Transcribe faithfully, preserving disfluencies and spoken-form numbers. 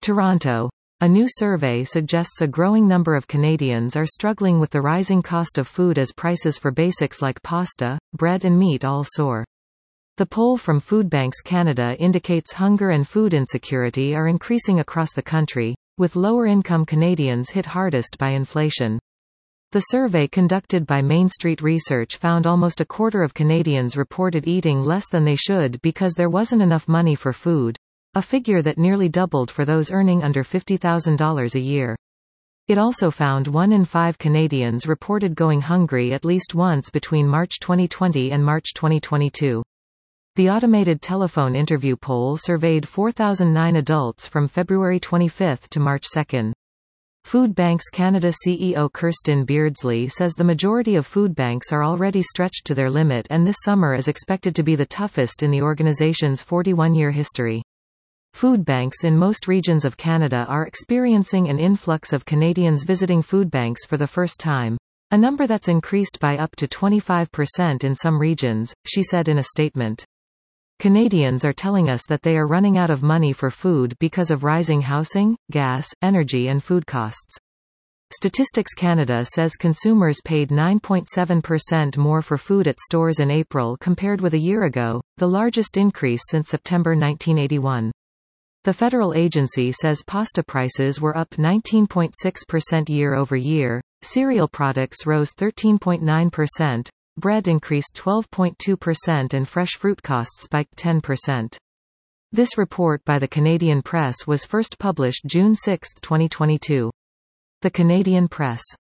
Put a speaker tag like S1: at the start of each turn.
S1: Toronto. A new survey suggests a growing number of Canadians are struggling with the rising cost of food as prices for basics like pasta, bread and meat all soar. The poll from Foodbanks Canada indicates hunger and food insecurity are increasing across the country, with lower-income Canadians hit hardest by inflation. The survey conducted by Main Street Research found almost a quarter of Canadians reported eating less than they should because there wasn't enough money for food, a figure that nearly doubled for those earning under fifty thousand dollars a year. It also found one in five Canadians reported going hungry at least once between March twenty twenty and March twenty twenty-two. The automated telephone interview poll surveyed four thousand nine adults from February twenty-fifth to March second. Foodbanks Canada C E O Kirsten Beardsley says the majority of food banks are already stretched to their limit, and this summer is expected to be the toughest in the organization's forty-one-year history. Food banks in most regions of Canada are experiencing an influx of Canadians visiting food banks for the first time, a number that's increased by up to twenty-five percent in some regions, she said in a statement. Canadians are telling us that they are running out of money for food because of rising housing, gas, energy and food costs. Statistics Canada says consumers paid nine point seven percent more for food at stores in April compared with a year ago, the largest increase since September nineteen eighty-one. The federal agency says pasta prices were up nineteen point six percent year-over-year, cereal products rose thirteen point nine percent, bread increased twelve point two percent and fresh fruit costs spiked ten percent. This report by the Canadian Press was first published June sixth twenty twenty-two. The Canadian Press.